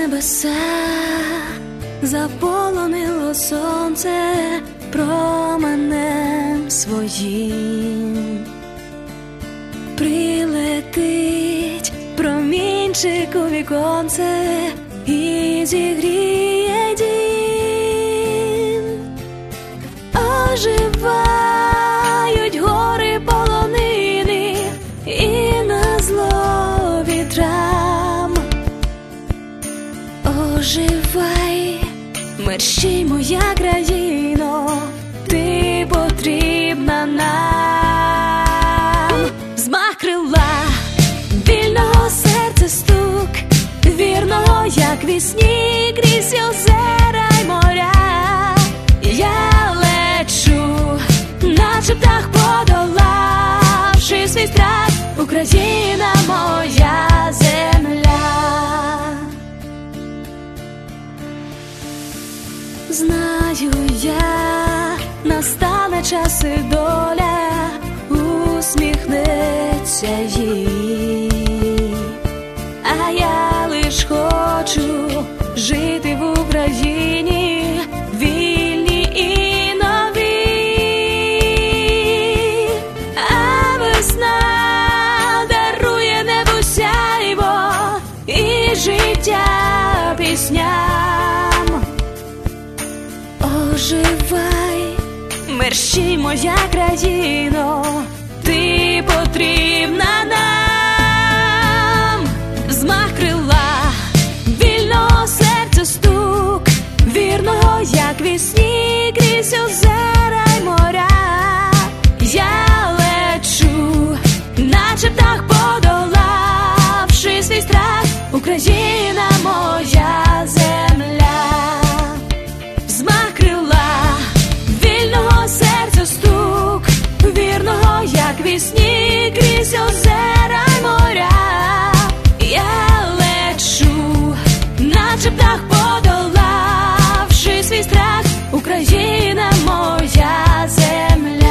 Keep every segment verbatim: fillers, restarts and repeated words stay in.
небеса заполонило сонце променем своїм. Прилетить промінчик у віконце і зігріє дім. Оживають гори полонини і назло вітрам. Оживай, мерщій, моя країно, ти потрібна нам. Взмах крила, вільного серця стук, вірного, як вісні, крізь озера й моря. Я лечу, наче птах, подолавши свій страх, Україна моя земля. Знаю я, настане час і доля усміхнеться їй, а я лиш хочу жити в Україні, вільній і новій. А весна дарує небу сяйво і життя пісням. Оживай, мерщій, моя країно, ти потрібна нам. Взмах крила, вільного серця стук, вірного, як вісні, крізь озера й моря. Я лечу, наче птах, подолавши свій страх, Україна моя земля. Взмах крила, вільного серця стук, вірного, як вісні, крізь озера й моря. Я лечу, наче птах, подолавши свій страх, Україна моя земля.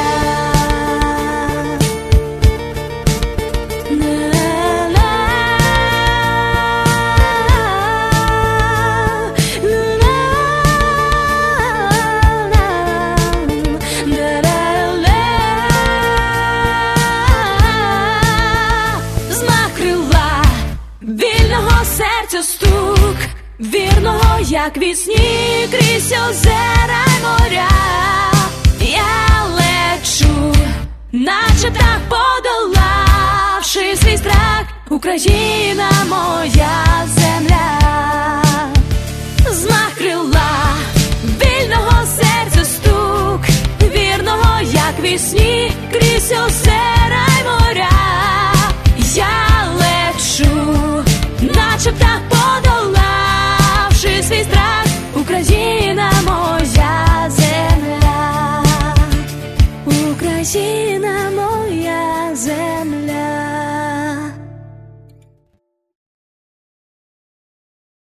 Серця стук, вірного, як вісні, крізь озера й моря. Я лечу, наче птах, подолавши свій страх, Україна моя земля. Взмах крила, вільного серця стук, вірного, як вісні, крізь озера й моря. Я лечу, наче птах, подолавши свій страх, Україна моя земля. Україна.